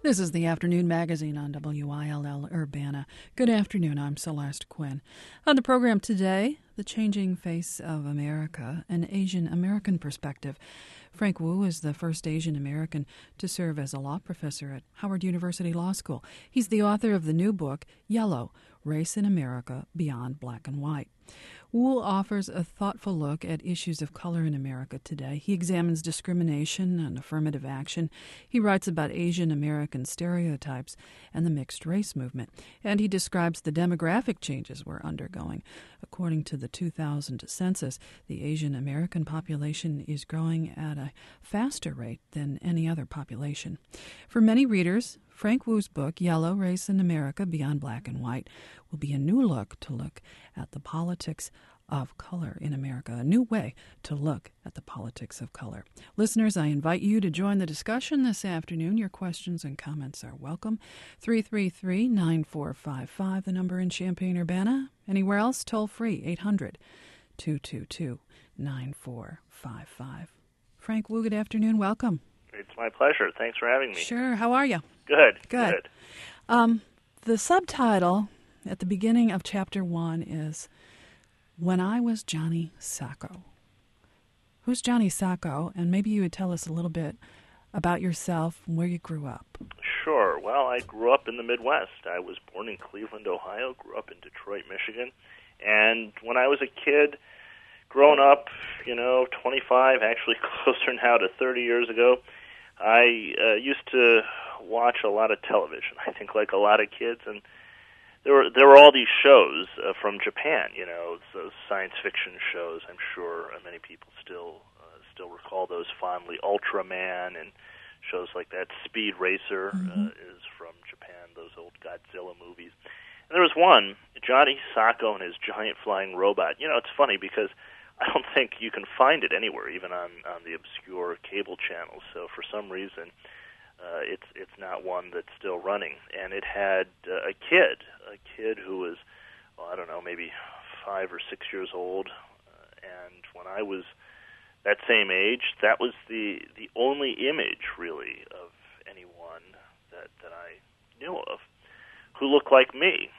This is the Afternoon Magazine on WILL Urbana. Good afternoon, I'm Celeste Quinn. On the program today, The Changing Face of America, an Asian American perspective. Frank Wu is the first Asian American to serve as a law professor at Howard University Law School. He's the author of the new book, Yellow: Race in America Beyond Black and White. Wu offers a thoughtful look at issues of color in America today. He examines discrimination and affirmative action. He writes about Asian American stereotypes and the mixed race movement. And he describes the demographic changes we're undergoing. According to the 2000 census, the Asian American population is growing at a faster rate than any other population. For many readers, Frank Wu's book, Yellow: Race in America Beyond Black and White, will be a new look at the politics of color in America, a new way to look at the politics of color. Listeners, I invite you to join the discussion this afternoon. Your questions and comments are welcome. 333-9455, the number in Champaign-Urbana. Anywhere else, toll free, 800-222-9455. Frank Wu, good afternoon. Welcome. It's my pleasure. Thanks for having me. Sure. How are you? Good. The subtitle at the beginning of Chapter 1 is When I Was Johnny Sacco. Who's Johnny Sacco? And maybe you would tell us a little bit about yourself and where you grew up. Sure. Well, I grew up in the Midwest. I was born in Cleveland, Ohio, grew up in Detroit, Michigan. And when I was a kid, growing up, 25, actually closer now to 30 years ago, I used to watch a lot of television, I think like a lot of kids, and there were all these shows from Japan, those science fiction shows. I'm sure many people still recall those fondly. Ultraman and shows like that. Speed Racer is from Japan, those old Godzilla movies. And there was one, Johnny Sacco and his giant flying robot. It's funny because I don't think you can find it anywhere, even on the obscure cable channels. So for some reason, it's not one that's still running. And it had a kid who was, maybe 5 or 6 years old. And when I was that same age, that was the only image, really, of anyone that I knew of who looked like me.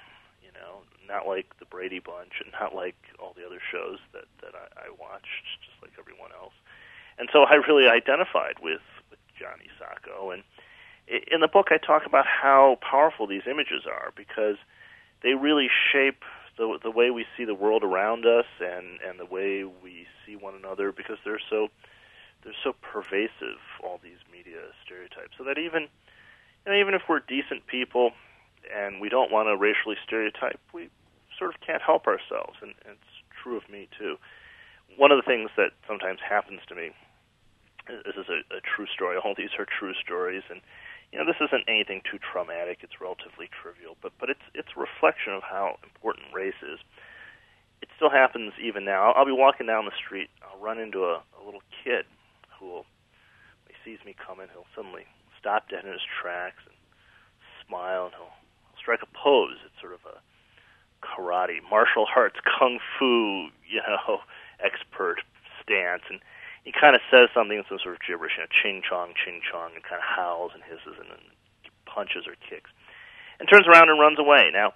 Not like the Brady Bunch and not like all the other shows that I watched, just like everyone else. And so I really identified with Johnny Sacco. And in the book I talk about how powerful these images are because they really shape the way we see the world around us and the way we see one another because they're so pervasive, all these media stereotypes. So that even if we're decent people and we don't want to racially stereotype, we sort of can't help ourselves, and it's true of me too. One of the things that sometimes happens to me, this is a true story, all these are true stories, and this isn't anything too traumatic, it's relatively trivial, but it's a reflection of how important race is. It still happens even now. I'll be walking down the street, I'll run into a little kid when he sees me coming, he'll suddenly stop dead in his tracks and smile, and he'll strike a pose. It's sort of a karate, martial arts, kung fu, expert stance, and he kind of says something in some sort of gibberish, ching chong, and kind of howls and hisses and then punches or kicks, and turns around and runs away. Now,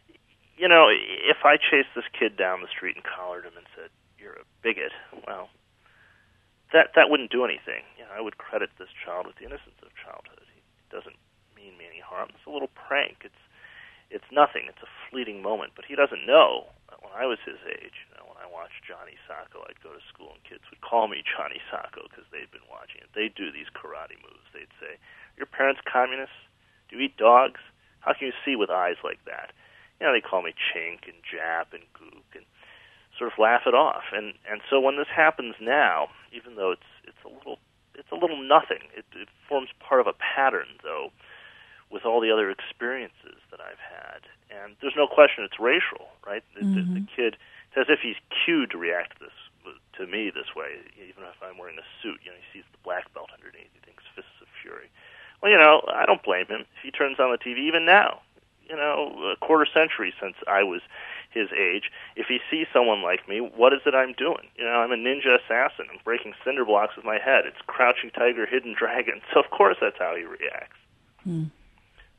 if I chased this kid down the street and collared him and said, "You're a bigot," well, that wouldn't do anything. I would credit this child with the innocence of childhood. He doesn't mean me any harm. It's a little prank. It's nothing. It's a fleeting moment. But he doesn't know that when I was his age, when I watched Johnny Sacco, I'd go to school and kids would call me Johnny Sacco because they'd been watching it. They'd do these karate moves. They'd say, "Your parents communists? Do you eat dogs? How can you see with eyes like that?" They call me Chink and Jap and Gook and sort of laugh it off. And so when this happens now, even though it's a little nothing, it forms part of a pattern, though, with all the other experiences that I've had. And there's no question it's racial, right? The kid, it's as if he's cued to react to me this way, even if I'm wearing a suit. He sees the black belt underneath. He thinks fists of fury. Well, I don't blame him. If he turns on the TV, even now, a quarter century since I was his age, if he sees someone like me, what is it I'm doing? I'm a ninja assassin. I'm breaking cinder blocks with my head. It's Crouching Tiger, Hidden Dragon. So, of course, that's how he reacts.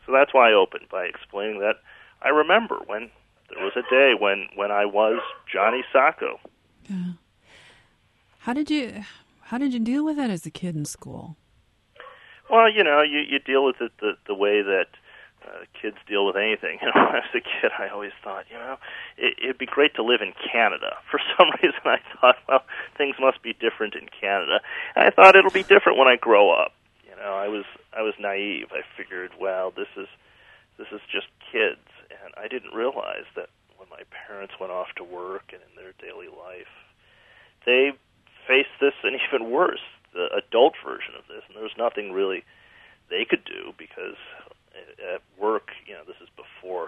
So that's why I opened, by explaining that I remember when there was a day when I was Johnny Sacco. Yeah. How did you deal with that as a kid in school? Well, you deal with it the way that kids deal with anything. When I was a kid, I always thought, it'd be great to live in Canada. For some reason, I thought, well, things must be different in Canada. And I thought it'll be different when I grow up. I was naive. I figured, well, this is just kids, and I didn't realize that when my parents went off to work and in their daily life, they faced this and even worse, the adult version of this, and there was nothing really they could do because at work, this is before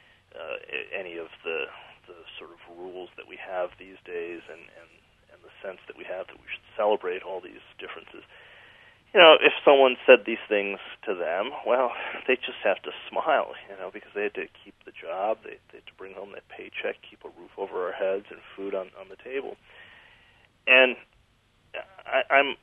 any of the sort of rules that we have these days and the sense that we have that we should celebrate all these differences. If someone said these things to them, well, they just have to smile, because they had to keep the job, they had to bring home that paycheck, keep a roof over our heads and food on the table. And I'm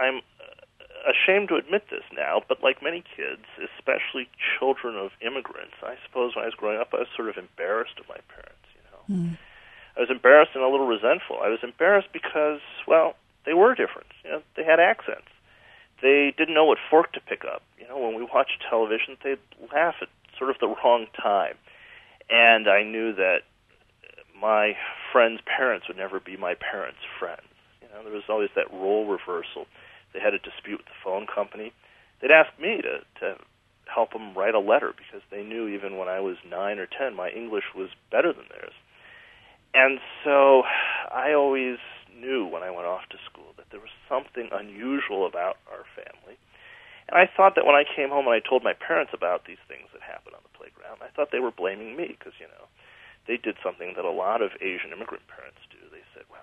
ashamed to admit this now, but like many kids, especially children of immigrants, I suppose when I was growing up, I was sort of embarrassed of my parents, Mm. I was embarrassed and a little resentful. I was embarrassed because, well, they were different. They had accents. They didn't know what fork to pick up. When we watched television, they'd laugh at sort of the wrong time. And I knew that my friends' parents would never be my parents' friends. There was always that role reversal. They had a dispute with the phone company. They'd ask me to help them write a letter because they knew even when I was 9 or 10, my English was better than theirs. And so I always knew when I went off to school that there was something unusual about our family. And I thought that when I came home and I told my parents about these things that happened on the playground, I thought they were blaming me because, they did something that a lot of Asian immigrant parents do. They said, well,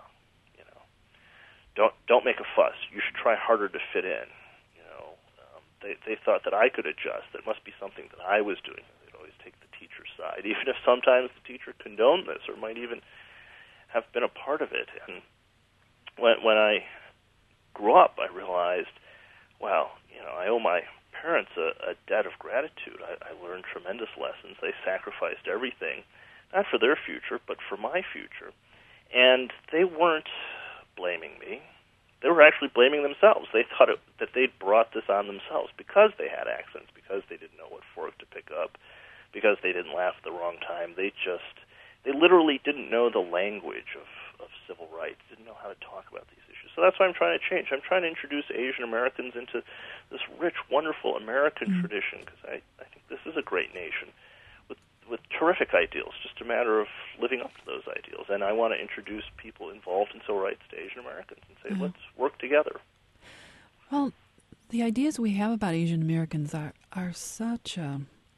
don't make a fuss. You should try harder to fit in. They thought that I could adjust. That must be something that I was doing. They'd always take the teacher's side, even if sometimes the teacher condoned this or might even have been a part of it. And when I grew up, I realized, well, I owe my parents a debt of gratitude. I learned tremendous lessons. They sacrificed everything, not for their future, but for my future. And they weren't blaming me. They were actually blaming themselves. They thought that they'd brought this on themselves because they had accents, because they didn't know what fork to pick up, because they didn't laugh at the wrong time. They literally didn't know the language of civil rights, didn't know how to talk about these issues. So that's what I'm trying to change. I'm trying to introduce Asian Americans into this rich, wonderful American tradition because I think this is a great nation with terrific ideals, just a matter of living up to those ideals. And I want to introduce people involved in civil rights to Asian Americans and say, let's work together. Well, the ideas we have about Asian Americans are such a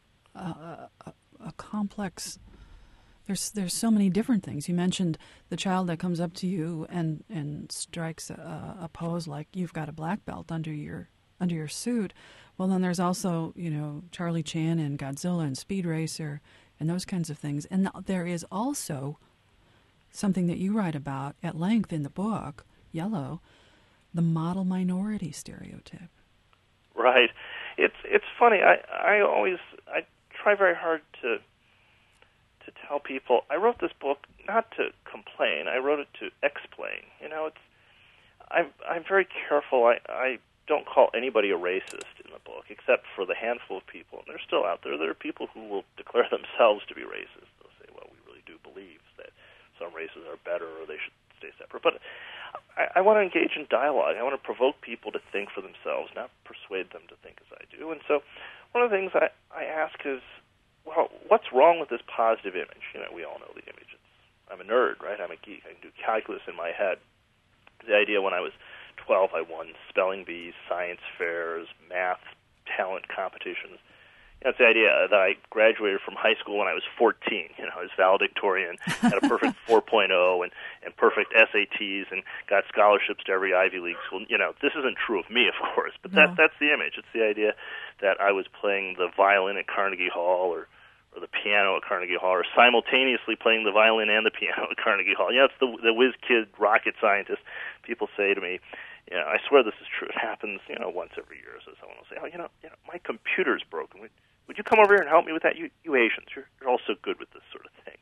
complex. There's so many different things. You mentioned the child that comes up to you and strikes a pose like you've got a black belt under your suit. Well, then there's also, Charlie Chan and Godzilla and Speed Racer and those kinds of things. And there is also something that you write about at length in the book, Yellow, the model minority stereotype. Right. It's funny. I try very hard to tell people. I wrote this book not to complain. I wrote it to explain. I'm very careful. I don't call anybody a racist in the book, except for the handful of people, and they're still out there. There are people who will declare themselves to be racist. They'll say, well, we really do believe that some races are better or they should stay separate. But I want to engage in dialogue. I want to provoke people to think for themselves, not persuade them to think as I do. And so one of the things I ask is, well, what's wrong with this positive image? We all know the image. I'm a nerd, right? I'm a geek. I can do calculus in my head. The idea when I was 12, I won spelling bees, science fairs, math, talent competitions. It's the idea that I graduated from high school when I was 14. I was valedictorian, had a perfect 4.0 and perfect SATs and got scholarships to every Ivy League school. This isn't true of me, of course, but that's the image. It's the idea that I was playing the violin at Carnegie Hall or the piano at Carnegie Hall, or simultaneously playing the violin and the piano at Carnegie Hall. It's the whiz kid rocket scientist. People say to me, I swear this is true. It happens, once every year. So someone will say, my computer's broken. would you come over here and help me with that? You Asians, you're all so good with this sort of thing,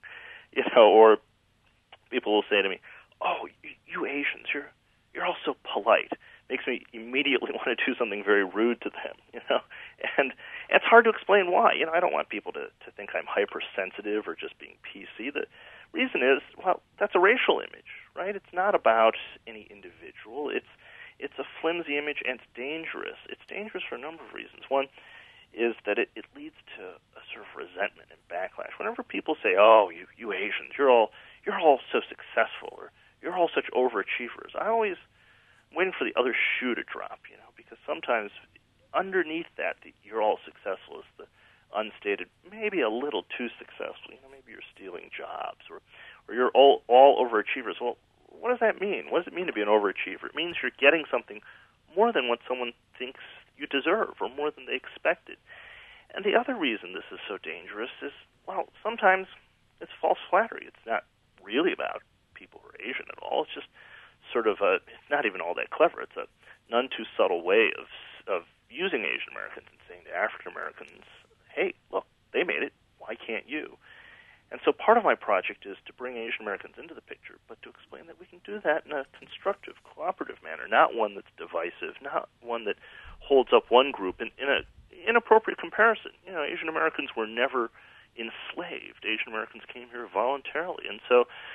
Or people will say to me, "Oh, you Asians, you're all so polite." Makes me immediately want to do something very rude to them, And it's hard to explain why. I don't want people to think I'm hypersensitive or just being PC. The reason is, well, that's a racial image, right? It's not about any individual. It's a flimsy image, and it's dangerous. It's dangerous for a number of reasons. One is that it leads to a sort of resentment and backlash. Whenever people say, "Oh, you Asians, you're all so successful," or "You're all such overachievers," I always waiting for the other shoe to drop, because sometimes underneath that, you're all successful is the unstated, maybe a little too successful. Maybe you're stealing jobs, or you're all overachievers. Well, what does that mean? What does it mean to be an overachiever? It means you're getting something more than what someone thinks you deserve, or more than they expected. And the other reason this is so dangerous is, well, sometimes it's false flattery. It's not really about people who are Asian at all. It's just sort of it's not even all that clever. It's a none too subtle way of using Asian Americans and saying to African Americans, "Hey, look, they made it. Why can't you?" And so part of my project is to bring Asian Americans into the picture, but to explain that we can do that in a constructive, cooperative manner, not one that's divisive, not one that holds up one group in an inappropriate comparison. Asian Americans were never enslaved. Asian Americans came here voluntarily, and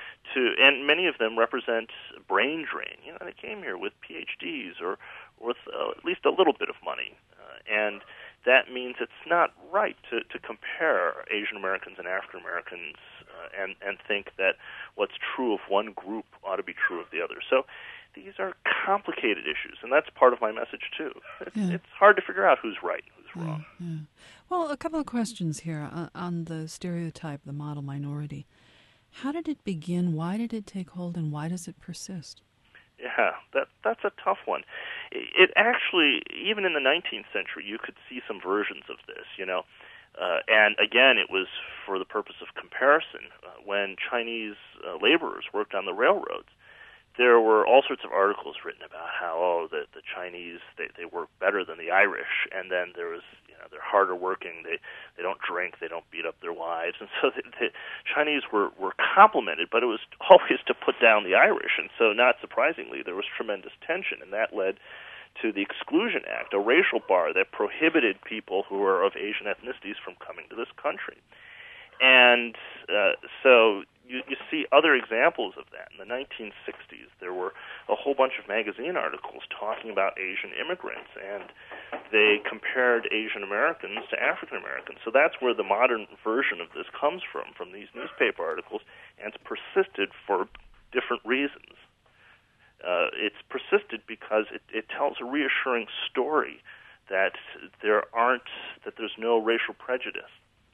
and many of them represent brain drain. They came here with PhDs or with at least a little bit of money, and that means it's not right to compare Asian Americans and African Americans and think that what's true of one group ought to be true of the other. So these are complicated issues, and that's part of my message too. It's hard to figure out who's right and who's wrong. Yeah. Well, a couple of questions here on the stereotype, the model minority. How did it begin? Why did it take hold, and why does it persist? Yeah, that's a tough one. It actually, even in the 19th century, you could see some versions of this, and again, it was for the purpose of comparison. When Chinese laborers worked on the railroads, there were all sorts of articles written about how the Chinese they work better than the Irish, and then there was they're harder working, they don't drink, they don't beat up their wives, and so the Chinese were complimented, but it was always to put down the Irish, and so not surprisingly there was tremendous tension, and that led to the Exclusion Act, a racial bar that prohibited people who are of Asian ethnicities from coming to this country. And so you see other examples of that. In the 1960s, there were a whole bunch of magazine articles talking about Asian immigrants, and they compared Asian Americans to African Americans. So that's where the modern version of this comes from these newspaper articles, and it's persisted for different reasons. It's persisted because it tells a reassuring story that there's no racial prejudice.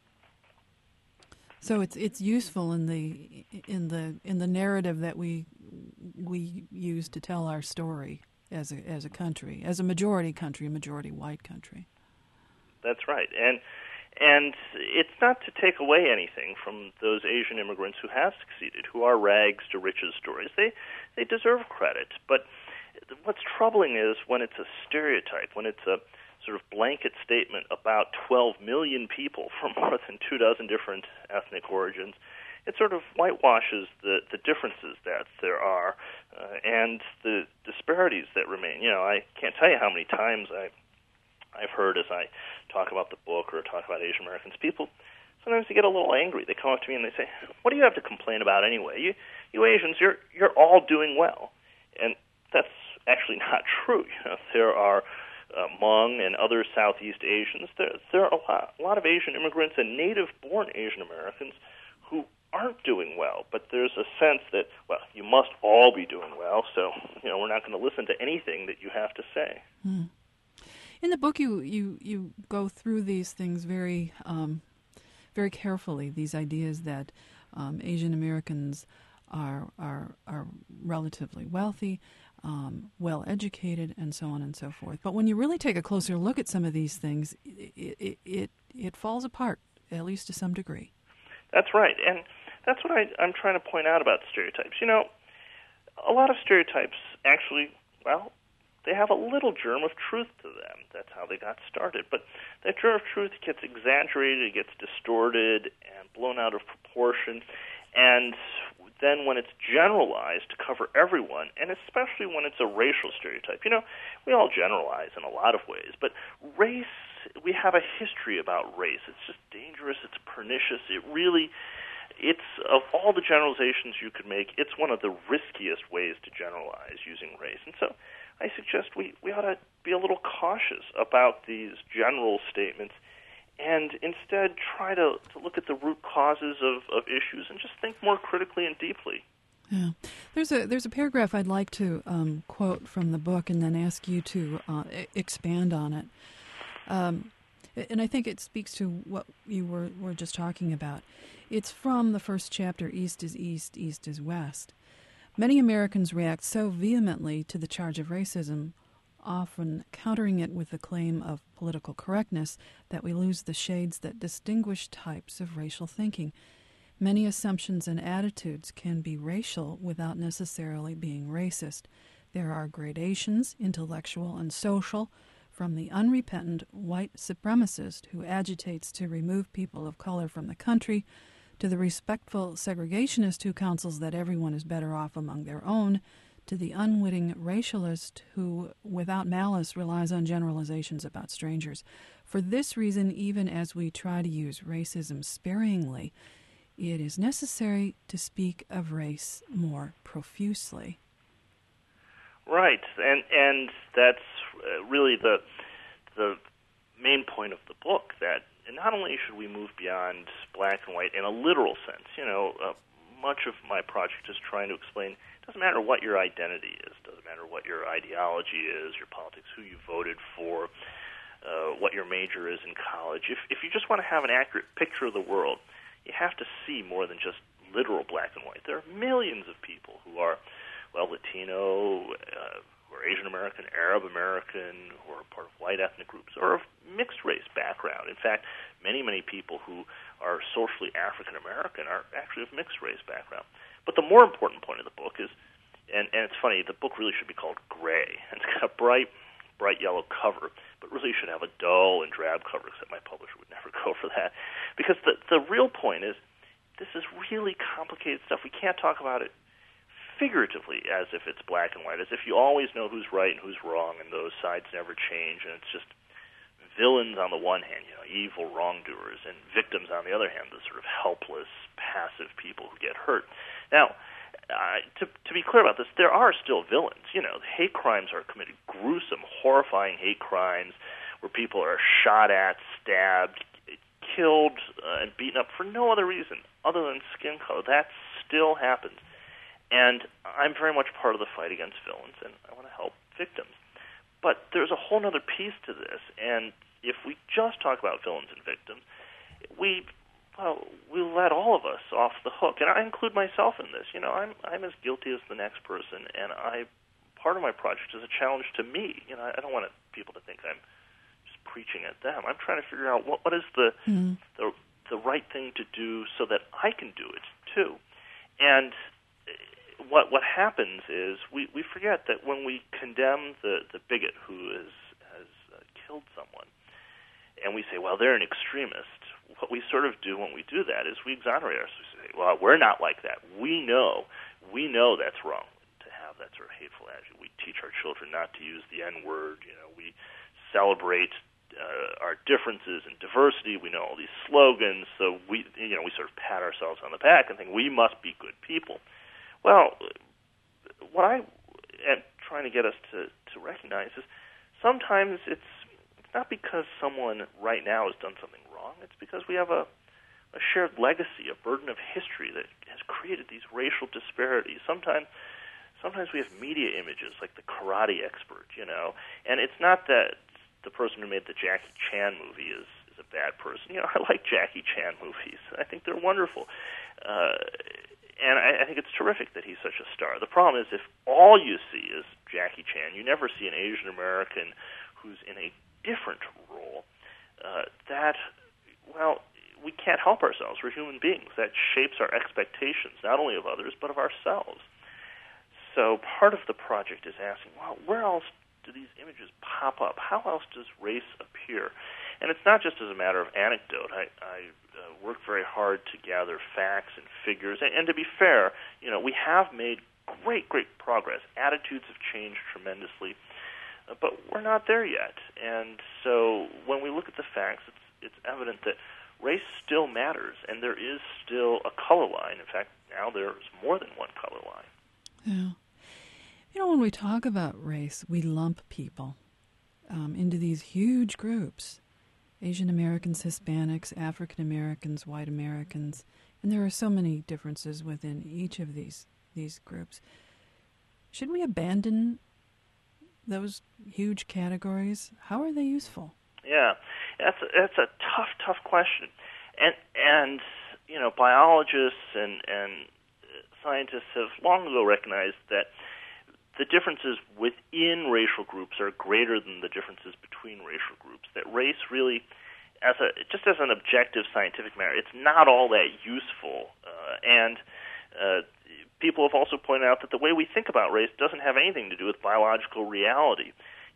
So it's useful in the narrative that we use to tell our story as a country, as a majority country, a majority white country. That's right, and it's not to take away anything from those Asian immigrants who have succeeded, who are rags to riches stories. They deserve credit, but what's troubling is when it's a stereotype, when it's a sort of blanket statement about 12 million people from more than 24 different ethnic origins. It sort of whitewashes the differences that there are and the disparities that remain. I can't tell you how many times I've heard as I talk about the book or talk about Asian Americans, people sometimes they get a little angry. They come up to me and they say, "What do you have to complain about anyway? You Asians, you're all doing well." And that's actually not true. There are Hmong and other Southeast Asians, there are a lot of Asian immigrants and native-born Asian Americans who aren't doing well. But there's a sense that, well, you must all be doing well, so we're not going to listen to anything that you have to say. Mm. In the book, you go through these things very very carefully. These ideas that Asian Americans are relatively wealthy, well-educated, and so on and so forth. But when you really take a closer look at some of these things, it falls apart, at least to some degree. That's right, and that's what I'm trying to point out about stereotypes. A lot of stereotypes actually, well, they have a little germ of truth to them. That's how they got started. But that jar of truth gets exaggerated, it gets distorted and blown out of proportion. And then when it's generalized to cover everyone, and especially when it's a racial stereotype, we all generalize in a lot of ways, but race, we have a history about race. It's just dangerous, it's pernicious, it's of all the generalizations you could make, it's one of the riskiest ways to generalize using race. And so I suggest we ought to be a little cautious about these general statements and instead try to look at the root causes of issues and just think more critically and deeply. Yeah. There's a paragraph I'd like to quote from the book and then ask you to expand on it. And I think it speaks to what you were just talking about. It's from the first chapter, East is East, East is West. Many Americans react so vehemently to the charge of racism, often countering it with the claim of political correctness, that we lose the shades that distinguish types of racial thinking. Many assumptions and attitudes can be racial without necessarily being racist. There are gradations, intellectual and social, from the unrepentant white supremacist who agitates to remove people of color from the country, to the respectful segregationist who counsels that everyone is better off among their own, to the unwitting racialist who, without malice, relies on generalizations about strangers. For this reason, even as we try to use racism sparingly, it is necessary to speak of race more profusely. Right, and that's really the main point of the book, that not only should we move beyond black and white in a literal sense. Much of my project is trying to explain it doesn't matter what your identity is, doesn't matter what your ideology is, your politics, who you voted for, what your major is in college. If you just want to have an accurate picture of the world, you have to see more than just literal black and white. There are millions of people who are, Latino, who are Asian American, Arab American, who are part of white ethnic groups, or of mixed race background. In fact, many people who are socially African American are actually of mixed race background. But the more important point of the book is, and it's funny, the book really should be called Gray. And it's got a bright yellow cover, but really should have a dull and drab cover, except my publisher would never go for that. Because the real point is, this is really complicated stuff. We can't talk about it figuratively as if it's black and white, as if you always know who's right and who's wrong, and those sides never change, and it's just villains on the one hand, evil wrongdoers, and victims on the other hand, the sort of helpless, passive people who get hurt. Now, to be clear about this, there are still villains. Hate crimes are committed, gruesome, horrifying hate crimes where people are shot at, stabbed, killed, and beaten up for no other reason other than skin color. That still happens. And I'm very much part of the fight against villains, and I want to help victims. But there's a whole other piece to this, and if we just talk about villains and victims, we let all of us off the hook, and I include myself in this. I'm as guilty as the next person, and part of my project is a challenge to me. I don't want people to think I'm just preaching at them. I'm trying to figure out what is the right thing to do so that I can do it too. And what happens is we forget that when we condemn the bigot who has killed someone, and we say, well, they're an extremist, what we sort of do when we do that is we exonerate ourselves. We say, well, we're not like that. We know that's wrong to have that sort of hateful attitude. We teach our children not to use the N-word. We celebrate our differences and diversity. We know all these slogans, so we sort of pat ourselves on the back and think we must be good people. Well, what I am trying to get us to recognize is sometimes it's not because someone right now has done something wrong. It's because we have a shared legacy, a burden of history that has created these racial disparities. Sometimes we have media images like the karate expert, and it's not that the person who made the Jackie Chan movie is a bad person. I like Jackie Chan movies. I think they're wonderful. And I think it's terrific that he's such a star. The problem is if all you see is Jackie Chan, you never see an Asian American who's in a different role, we can't help ourselves. We're human beings. That shapes our expectations, not only of others, but of ourselves. So part of the project is asking, well, where else do these images pop up? How else does race appear? And it's not just as a matter of anecdote. I work very hard to gather facts and figures. And to be fair, we have made great progress. Attitudes have changed tremendously, but we're not there yet. And so when we look at the facts, it's evident that race still matters, and there is still a color line. In fact, now there's more than one color line. Yeah. When we talk about race, we lump people into these huge groups. Asian Americans, Hispanics, African Americans, white Americans, and there are so many differences within each of these groups. Should we abandon those huge categories? How are they useful? Yeah, that's a tough question, and biologists and scientists have long ago recognized that the differences within racial groups are greater than the differences between racial groups. That race really, as an objective scientific matter, it's not all that useful. And people have also pointed out that the way we think about race doesn't have anything to do with biological reality.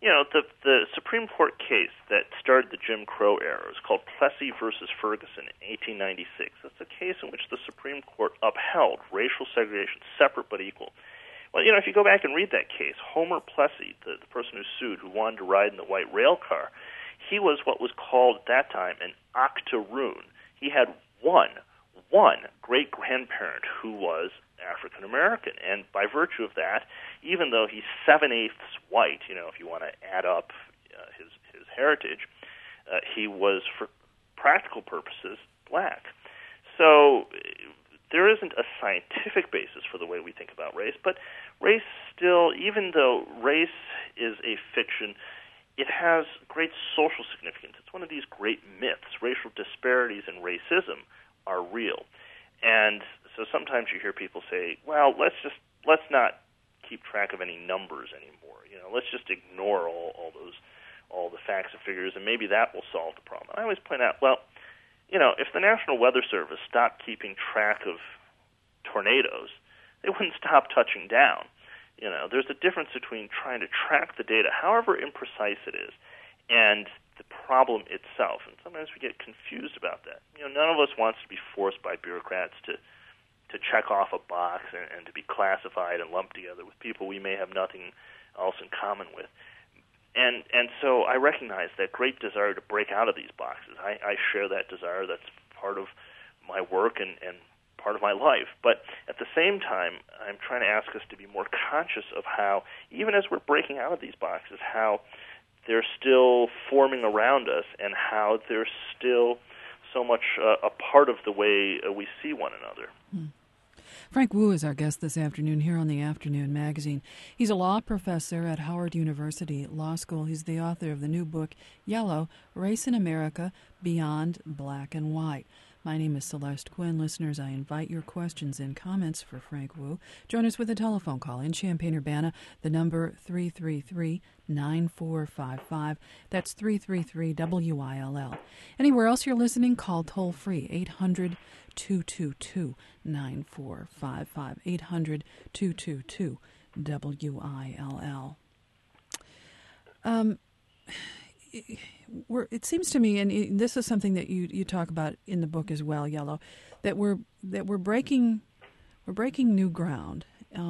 The Supreme Court case that started the Jim Crow era is called Plessy versus Ferguson in 1896. That's a case in which the Supreme Court upheld racial segregation, separate but equal. Well, if you go back and read that case, Homer Plessy, the person who sued, who wanted to ride in the white rail car, he was what was called at that time an octoroon. He had one great-grandparent who was African American, and by virtue of that, even though he's 7/8 white, if you want to add up his heritage, he was, for practical purposes, black. So there isn't a scientific basis for the way we think about race, but race still, even though race is a fiction, it has great social significance. It's one of these great myths. Racial disparities and racism are real. And so sometimes you hear people say, well, let's not keep track of any numbers anymore. Let's just ignore all the facts and figures, and maybe that will solve the problem. I always point out, well, if the National Weather Service stopped keeping track of tornadoes, they wouldn't stop touching down. There's a difference between trying to track the data, however imprecise it is, and the problem itself. And sometimes we get confused about that. None of us wants to be forced by bureaucrats to check off a box and to be classified and lumped together with people we may have nothing else in common with. And so I recognize that great desire to break out of these boxes. I share that desire. That's part of my work and part of my life. But at the same time, I'm trying to ask us to be more conscious of how, even as we're breaking out of these boxes, how they're still forming around us and how they're still so much a part of the way we see one another. Frank Wu is our guest this afternoon here on the Afternoon Magazine. He's a law professor at Howard University Law School. He's the author of the new book, Yellow, Race in America, Beyond Black and White. My name is Celeste Quinn. Listeners, I invite your questions and comments for Frank Wu. Join us with a telephone call in Champaign-Urbana, the number 333-9455. That's 333-WILL. Anywhere else you're listening, call toll-free, 800-222-9455, 800-222-WILL. It seems to me, and this is something that you talk about in the book as well, Yellow, that we're breaking new ground.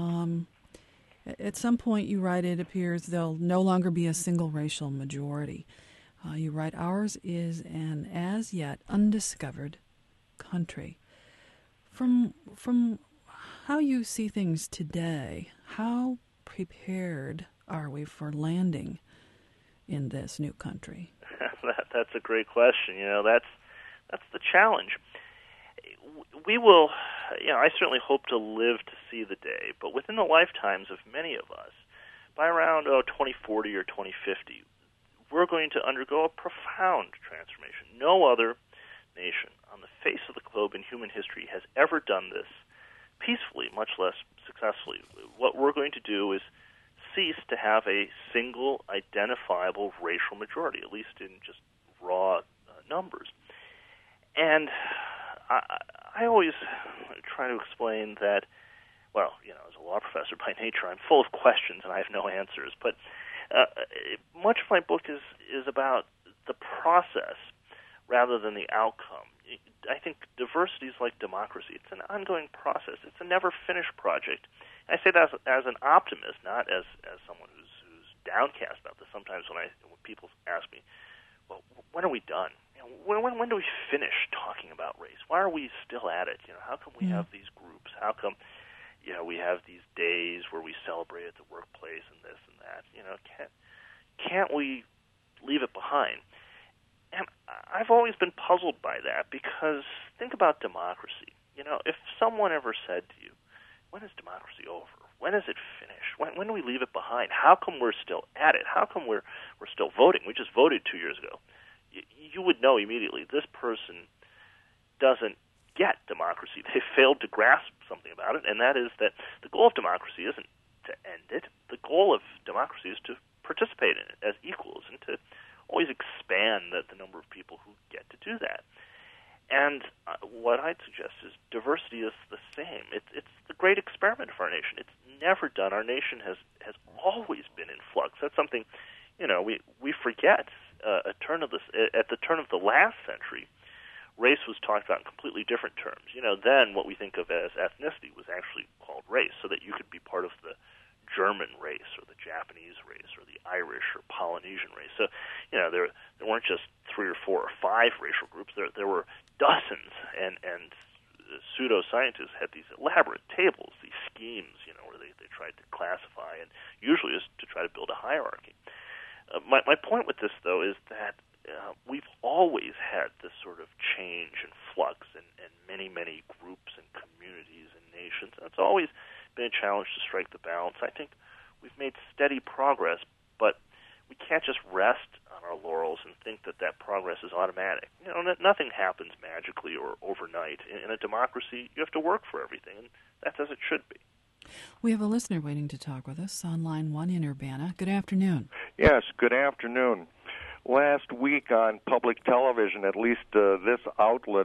At some point, you write, it appears there'll no longer be a single racial majority. You write, ours is an as yet undiscovered country. From how you see things today, how prepared are we for landing in this new country? That's a great question. That's the challenge. We will, I certainly hope to live to see the day, but within the lifetimes of many of us, by around 2040 or 2050, we're going to undergo a profound transformation. No other nation on the face of the globe in human history has ever done this peacefully, much less successfully. What we're going to do is cease to have a single identifiable racial majority, at least in just raw numbers. And I always try to explain that, well, as a law professor by nature, I'm full of questions and I have no answers, but much of my book is about the process rather than the outcome. I think diversity is like democracy. It's an ongoing process. It's a never-finished project. And I say that as an optimist, not as someone who's downcast about this. Sometimes when people ask me, well, when are we done? When do we finish talking about race? Why are we still at it? How come we have these groups? How come we have these days where we celebrate at the workplace and this and that? Can't we leave it behind? And I've always been puzzled by that, because think about democracy. If someone ever said to you, when is democracy over? When is it finished? When do we leave it behind? How come we're still at it? How come we're still voting? We just voted 2 years ago. You would know immediately this person doesn't get democracy. They failed to grasp something about it, and that is that the goal of democracy isn't to end it. The goal of democracy is to participate in it as equals and to always expand the number of people who get to do that. And what I'd suggest is diversity is the same. It's the great experiment of our nation. It's never done. Our nation has always been in flux. That's something, we forget. At the turn of the last century, race was talked about in completely different terms. Then what we think of as ethnicity was actually called race, so that you could be part of the German race or the Japanese race or the Irish or Polynesian race. So, there weren't just 3 or 4 or 5 racial groups. There were dozens, and pseudoscientists had these elaborate tables, these schemes, where they tried to classify, and usually is to try to build a hierarchy. My point with this, though, is that we've always had this sort of change and flux and many, many groups and communities and nations. And it's always been a challenge to strike the balance. I think we've made steady progress, but we can't just rest on our laurels and think that progress is automatic. Nothing happens magically or overnight. In a democracy, you have to work for everything, and that's as it should be. We have a listener waiting to talk with us on line 1 in Urbana. Good afternoon. Yes, good afternoon. Last week on public television, at least this outlet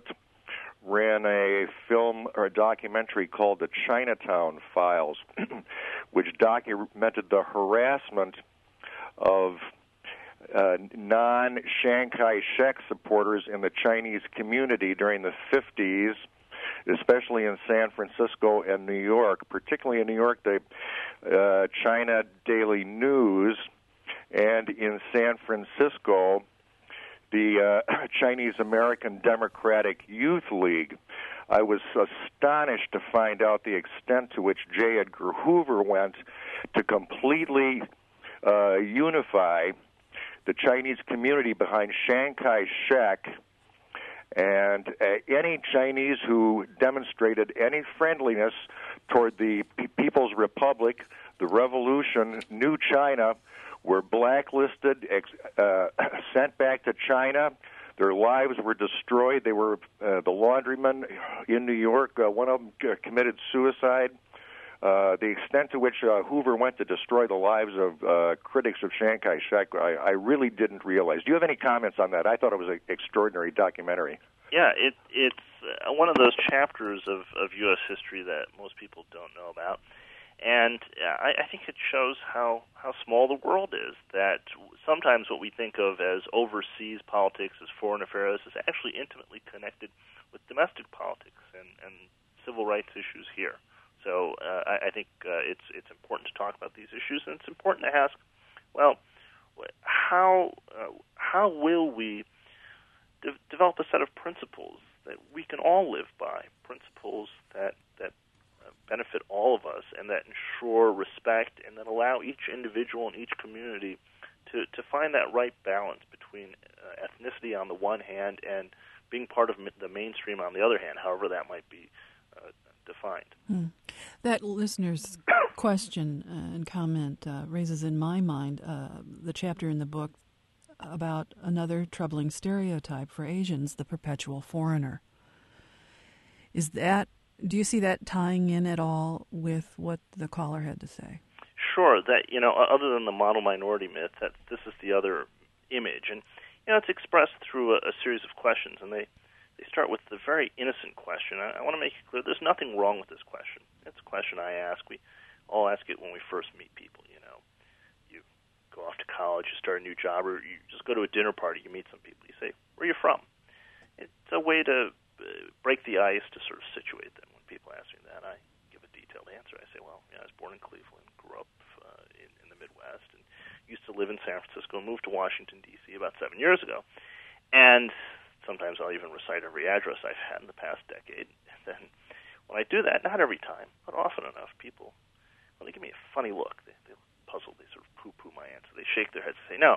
ran a film or a documentary called The Chinatown Files, which documented the harassment of non-Chiang Kai-shek supporters in the Chinese community during the 50s, especially in San Francisco and New York. Particularly in New York, the China Daily News, and in San Francisco, the Chinese American Democratic Youth League. I was astonished to find out the extent to which J. Edgar Hoover went to completely unify the Chinese community behind Chiang Kai-shek, and any Chinese who demonstrated any friendliness toward the People's Republic, the Revolution, New China, were blacklisted, sent back to China. Their lives were destroyed. They were the laundrymen in New York. One of them committed suicide. The extent to which Hoover went to destroy the lives of critics of Chiang Kai-shek, I really didn't realize. Do you have any comments on that? I thought it was an extraordinary documentary. Yeah, it's one of those chapters of U.S. history that most people don't know about. And I think it shows how small the world is, that sometimes what we think of as overseas politics, as foreign affairs, is actually intimately connected with domestic politics and civil rights issues here. So I think it's important to talk about these issues, and it's important to ask, well, how will we develop a set of principles that we can all live by, principles that benefit all of us and that ensure respect and that allow each individual and each community to find that right balance between ethnicity on the one hand and being part of the mainstream on the other hand, however that might be defined. That listener's question and comment raises in my mind the chapter in the book about another troubling stereotype for Asians, the perpetual foreigner. Do you see that tying in at all with what the caller had to say? Sure. That, other than the model minority myth, that this is the other image. And, it's expressed through a series of questions, and they start with the very innocent question. I want to make it clear there's nothing wrong with this question. It's a question I ask. We all ask it when we first meet people, You go off to college, you start a new job, or you just go to a dinner party, you meet some people, you say, where are you from? It's a way to break the ice, to sort of situate them. When people ask me that, I give a detailed answer. I say, well, I was born in Cleveland, grew up in the Midwest, and used to live in San Francisco, and moved to Washington, D.C. about 7 years ago. And sometimes I'll even recite every address I've had in the past decade. And then when I do that, not every time, but often enough, people, well, they give me a funny look. They look puzzled. They sort of poo-poo my answer. They shake their heads and say, no.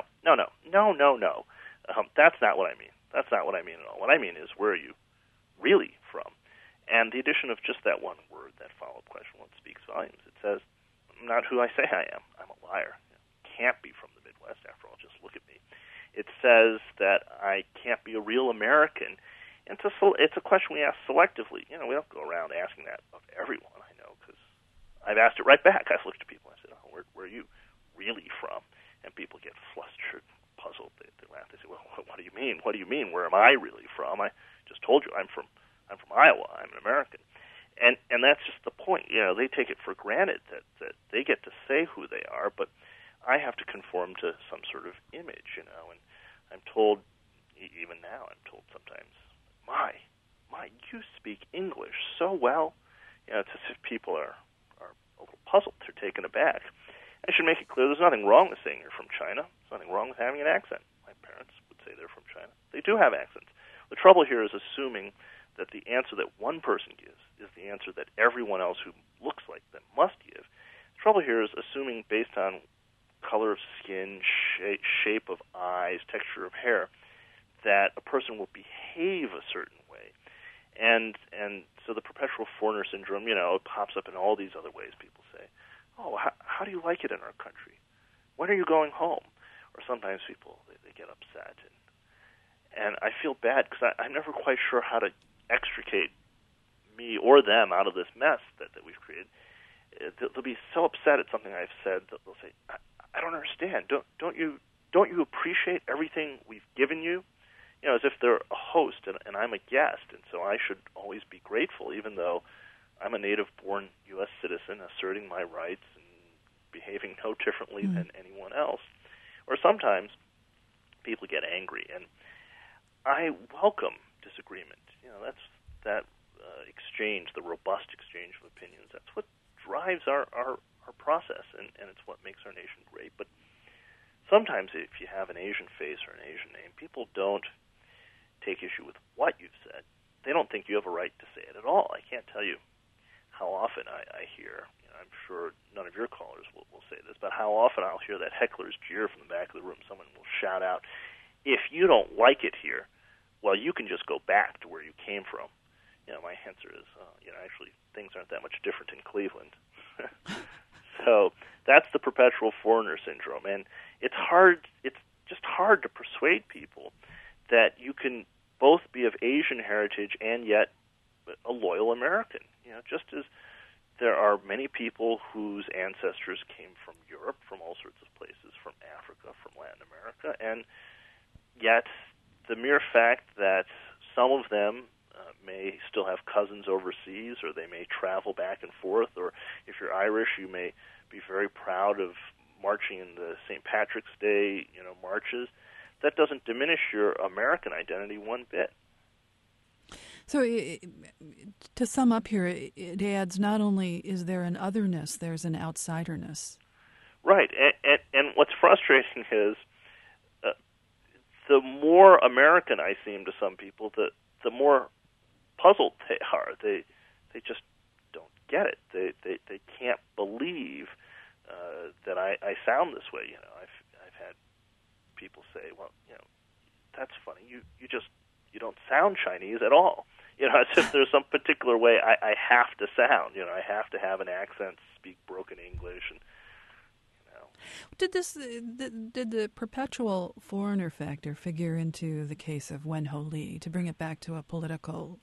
That's not what I mean. That's not what I mean at all. What I mean is, where are you really from? And the addition of just that one word, that follow-up question, well, it speaks volumes. It says, I'm not who I say I am. I'm a liar. Can't be from the Midwest, after all. Just look at me. It says that I can't be a real American. And it's a question we ask selectively. We don't go around asking that of everyone, I know, because I've asked it right back. I've looked at people and I said, where are you really from? And people get flustered, puzzled. They laugh. They say, well, what do you mean? What do you mean? Where am I really from? I just told you I'm from Iowa. I'm an American. And that's just the point. They take it for granted that they get to say who they are, but I have to conform to some sort of image, and I'm told, even now, I'm told sometimes, my, you speak English so well. It's as if people are a little puzzled. They're taken aback. I should make it clear there's nothing wrong with saying you're from China. There's nothing wrong with having an accent. My parents would say they're from China. They do have accents. The trouble here is assuming that the answer that one person gives is the answer that everyone else who looks like them must give. The trouble here is assuming, based on color of skin, shape of eyes, texture of hair, that a person will behave a certain way. And so the perpetual foreigner syndrome, it pops up in all these other ways. People say, oh, how do you like it in our country? When are you going home? Or sometimes people, they get upset. And I feel bad because I'm never quite sure how to extricate me or them out of this mess that we've created. They'll be so upset at something I've said that they'll say, I don't understand. Don't you appreciate everything we've given you? As if they're a host and I'm a guest, and so I should always be grateful, even though I'm a native-born U.S. citizen asserting my rights and behaving no differently than anyone else. Or sometimes people get angry, and I welcome disagreement. That's that exchange, the robust exchange of opinions. That's what drives our process, and it's what makes our nation great. But sometimes if you have an Asian face or an Asian name, people don't take issue with what you've said. They don't think you have a right to say it at all. I can't tell you how often I hear, I'm sure none of your callers will say this, but how often I'll hear that heckler's jeer from the back of the room. Someone will shout out, if you don't like it here, well, you can just go back to where you came from. My answer is, actually, things aren't that much different in Cleveland. So that's the perpetual foreigner syndrome, and it's just hard to persuade people that you can both be of Asian heritage and yet a loyal American. Just as there are many people whose ancestors came from Europe, from all sorts of places, from Africa, from Latin America, and yet the mere fact that some of them may still have cousins overseas, or they may travel back and forth, or if you're Irish, you may be very proud of marching in the St. Patrick's Day, marches. That doesn't diminish your American identity one bit. So to sum up here, it adds not only is there an otherness, there's an outsiderness. Right, and what's frustrating is the more American I seem to some people, the more puzzled they are. They just don't get it. They can't believe that I sound this way. I've had people say, well, that's funny. You don't sound Chinese at all. As if there's some particular way I have to sound. I have to have an accent, speak broken English, and Did the perpetual foreigner factor figure into the case of Wen Ho Lee, to bring it back to a political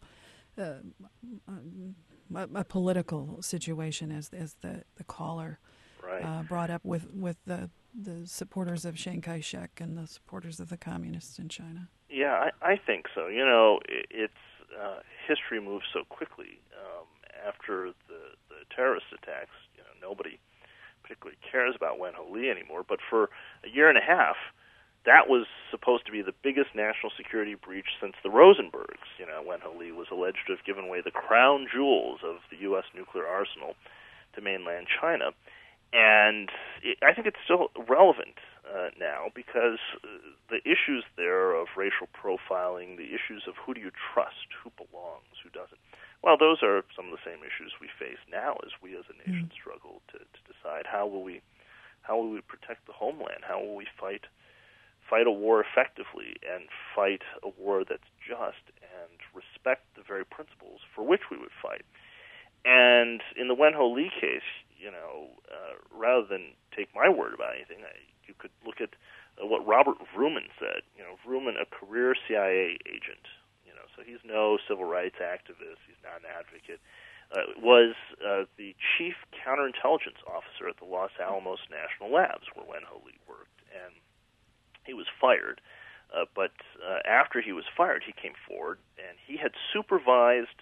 situation, as the caller brought up with the supporters of Chiang Kai-shek and the supporters of the communists in China? Yeah, I think so. It's history moves so quickly. After the terrorist attacks, nobody particularly cares about Wen Ho Lee anymore. But for a year and a half, that was supposed to be the biggest national security breach since the Rosenbergs. Wen Ho Lee was alleged to have given away the crown jewels of the U.S. nuclear arsenal to mainland China. And I think it's still relevant now because the issues there of racial profiling, the issues of who do you trust, who belongs, who doesn't, well, those are some of the same issues we face now as we as a nation struggle to decide how will we protect the homeland, how will we fight a war effectively and fight a war that's just and respect the very principles for which we would fight. And in the Wen Ho Lee case, rather than take my word about anything, you could look at what Robert Vrooman said. Vrooman, a career CIA agent, so he's no civil rights activist, he's not an advocate, was the chief counterintelligence officer at the Los Alamos National Labs, where Wen Ho Lee worked, and he was fired. But after he was fired, he came forward, and he had supervised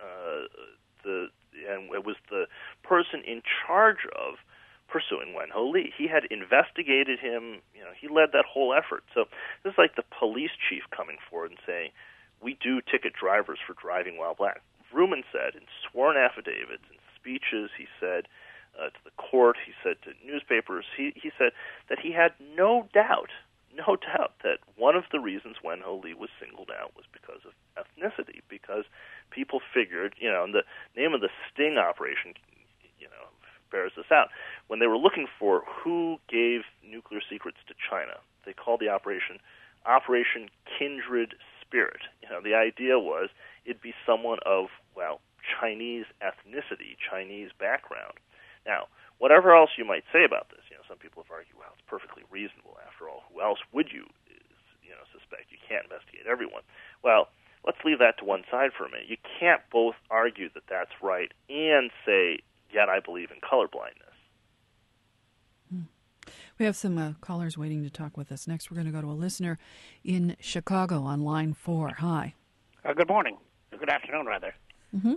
and it was the person in charge of pursuing Wen Ho Lee. He had investigated him. He led that whole effort. So this is like the police chief coming forward and saying, we do ticket drivers for driving while black. Vrooman said in sworn affidavits and speeches, he said to the court, he said to newspapers, he said that he had no doubt that one of the reasons Wen Ho Lee was singled out was because of ethnicity, because people figured, and the name of the sting operation, bears this out. When they were looking for who gave nuclear secrets to China, they called the operation Operation Kindred Spirit. The idea was it'd be someone of, Chinese ethnicity, Chinese background. Now, whatever else you might say about this, some people have argued, it's perfectly reasonable. After all, who else would you, suspect? You can't investigate everyone. Well, let's leave that to one side for a minute. You can't both argue that that's right and say, yet I believe in colorblindness. We have some callers waiting to talk with us. Next, we're going to go to a listener in Chicago on line 4. Hi. Good morning. Good afternoon, rather. Mm-hmm.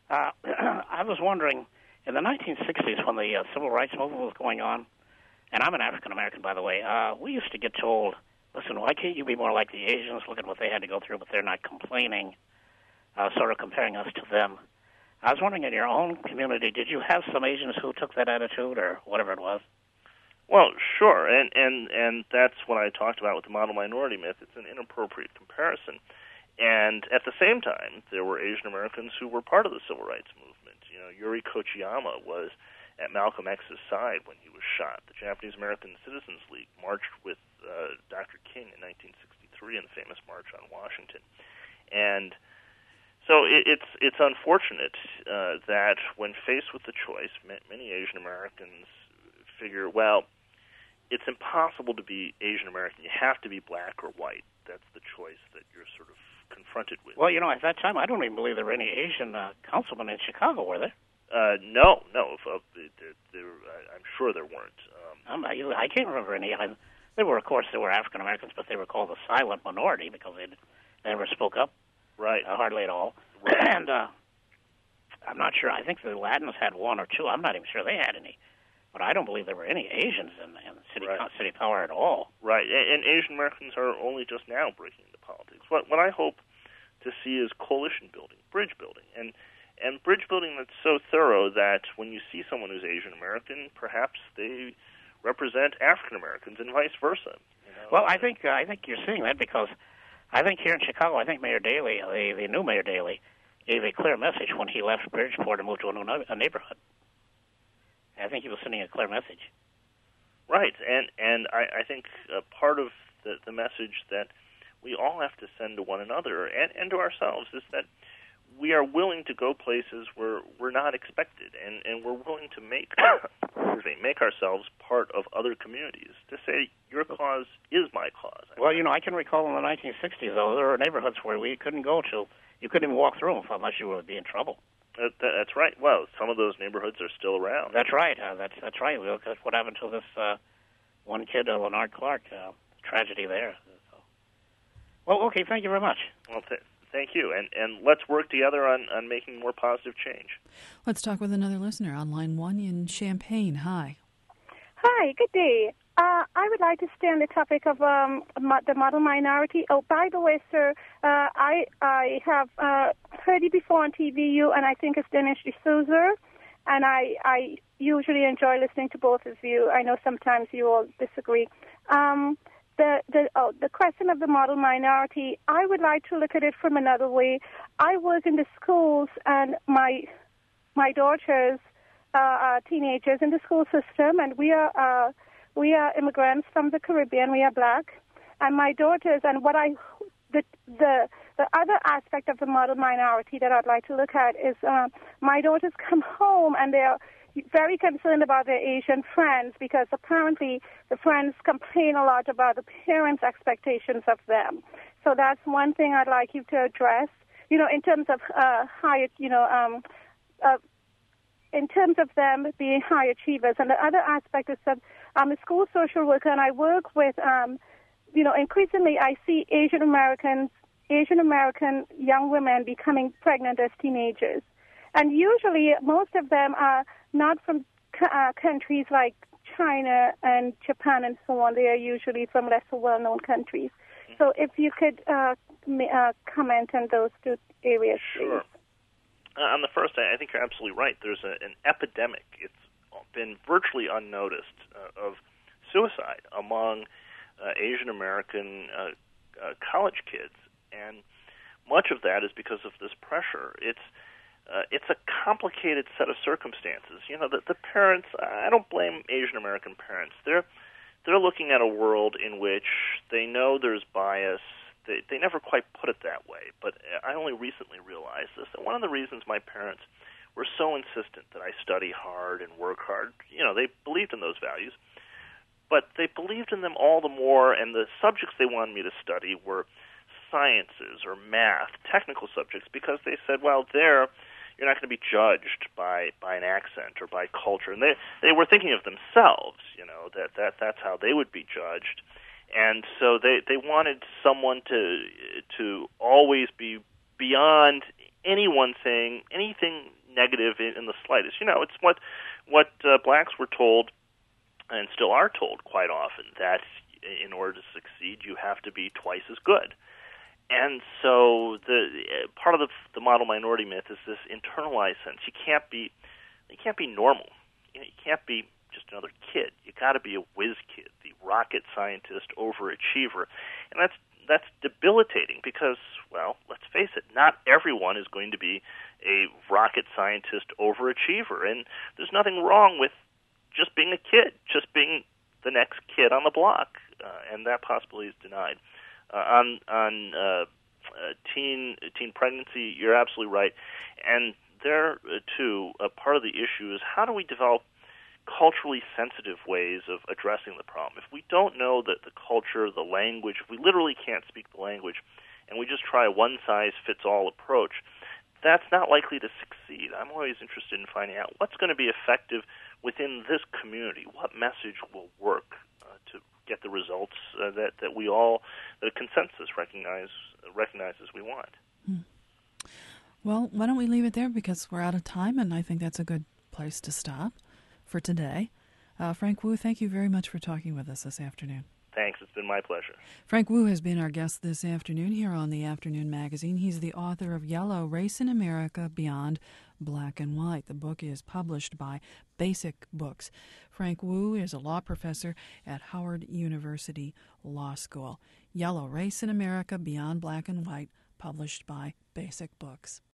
I was wondering, in the 1960s, when the civil rights movement was going on, and I'm an African-American, by the way, we used to get told, listen, why can't you be more like the Asians? Look at what they had to go through, but they're not complaining, sort of comparing us to them. I was wondering, in your own community, did you have some Asians who took that attitude or whatever it was? Well, sure, and that's what I talked about with the model minority myth. It's an inappropriate comparison. And at the same time, there were Asian Americans who were part of the civil rights movement. Yuri Kochiyama was at Malcolm X's side when he was shot. The Japanese American Citizens League marched with Dr. King in 1963 in the famous March on Washington. And so it's unfortunate that when faced with the choice, many Asian Americans figure, it's impossible to be Asian American. You have to be black or white. That's the choice that you're sort of confronted with. Well, at that time, I don't even believe there were any Asian councilmen in Chicago, were there? No. I'm sure there weren't. I can't remember any. There were African Americans, but they were called the silent minority because they never spoke up. Right. Hardly at all. Right. And I'm not sure. I think the Latins had one or two. I'm not even sure they had any. But I don't believe there were any Asians in city power at all. Right. And Asian Americans are only just now breaking into politics. What I hope to see is coalition building, bridge building, and bridge building that's so thorough that when you see someone who's Asian American, perhaps they represent African Americans and vice versa. Well, I think you're seeing that because I think here in Chicago, I think Mayor Daley, the new Mayor Daley, gave a clear message when he left Bridgeport and moved to a neighborhood. I think he was sending a clear message. Right, and I think part of the message that we all have to send to one another and to ourselves is that we are willing to go places where we're not expected, and we're willing to make ourselves part of other communities, to say, your cause is my cause. Well, I can recall in the 1960s, though, there were neighborhoods where we couldn't go to. You couldn't even walk through them unless you would be in trouble. That's right. Well, some of those neighborhoods are still around. That's right. That's right. Look at what happened to this one kid, Leonard Clark. Tragedy there. So. Well, okay. Thank you very much. Well, thank you. And let's work together on making more positive change. Let's talk with another listener on line 1 in Champaign. Hi. Hi, good day. I would like to stay on the topic of the model minority. Oh, by the way, sir, I have heard you before on TVU, and I think it's Dinesh D'Souza, and I usually enjoy listening to both of you. I know sometimes you all disagree. The question of the model minority, I would like to look at it from another way. I work in the schools, and my daughters are teenagers in the school system, and we are immigrants from the Caribbean. We are black, and my daughters. And the other aspect of the model minority that I'd like to look at is my daughters come home and they're very concerned about their Asian friends because apparently the friends complain a lot about the parents' expectations of them. So that's one thing I'd like you to address. In terms of in terms of them being high achievers. And the other aspect is that I'm a school social worker, and I work with, increasingly I see Asian American young women becoming pregnant as teenagers. And usually most of them are not from countries like China and Japan and so on. They are usually from lesser well-known countries. So if you could comment on those two areas, Sure. please. On the first, I think you're absolutely right. There's an epidemic. It's been virtually unnoticed of suicide among Asian American college kids, and much of that is because of this pressure. It's a complicated set of circumstances. The parents. I don't blame Asian American parents. They're looking at a world in which they know there's bias. They never quite put it that way, but I only recently realized this. And one of the reasons my parents were so insistent that I study hard and work hard, they believed in those values, but they believed in them all the more, and the subjects they wanted me to study were sciences or math, technical subjects, because they said, well, you're not going to be judged by an accent or by culture. And they were thinking of themselves, that's how they would be judged. And so they wanted someone to always be beyond anyone saying anything negative in the slightest. It's what blacks were told and still are told quite often, that in order to succeed, you have to be twice as good. And so the part of the model minority myth is this internalized sense. You can't be normal. You can't be just another kid. You got to be a whiz kid, the rocket scientist overachiever, and that's debilitating because, well, let's face it, not everyone is going to be a rocket scientist overachiever, and there's nothing wrong with just being a kid, just being the next kid on the block, and that possibility is denied. On teen pregnancy, you're absolutely right, and there too, part of the issue is how do we develop culturally sensitive ways of addressing the problem. If we don't know the culture, the language, if we literally can't speak the language, and we just try a one-size-fits-all approach, that's not likely to succeed. I'm always interested in finding out what's going to be effective within this community, what message will work to get the results that a consensus recognizes we want. Well, why don't we leave it there because we're out of time, and I think that's a good place to stop for today. Frank Wu, thank you very much for talking with us this afternoon. Thanks. It's been my pleasure. Frank Wu has been our guest this afternoon here on the Afternoon Magazine. He's the author of Yellow, Race in America Beyond Black and White. The book is published by Basic Books. Frank Wu is a law professor at Howard University Law School. Yellow, Race in America Beyond Black and White, published by Basic Books.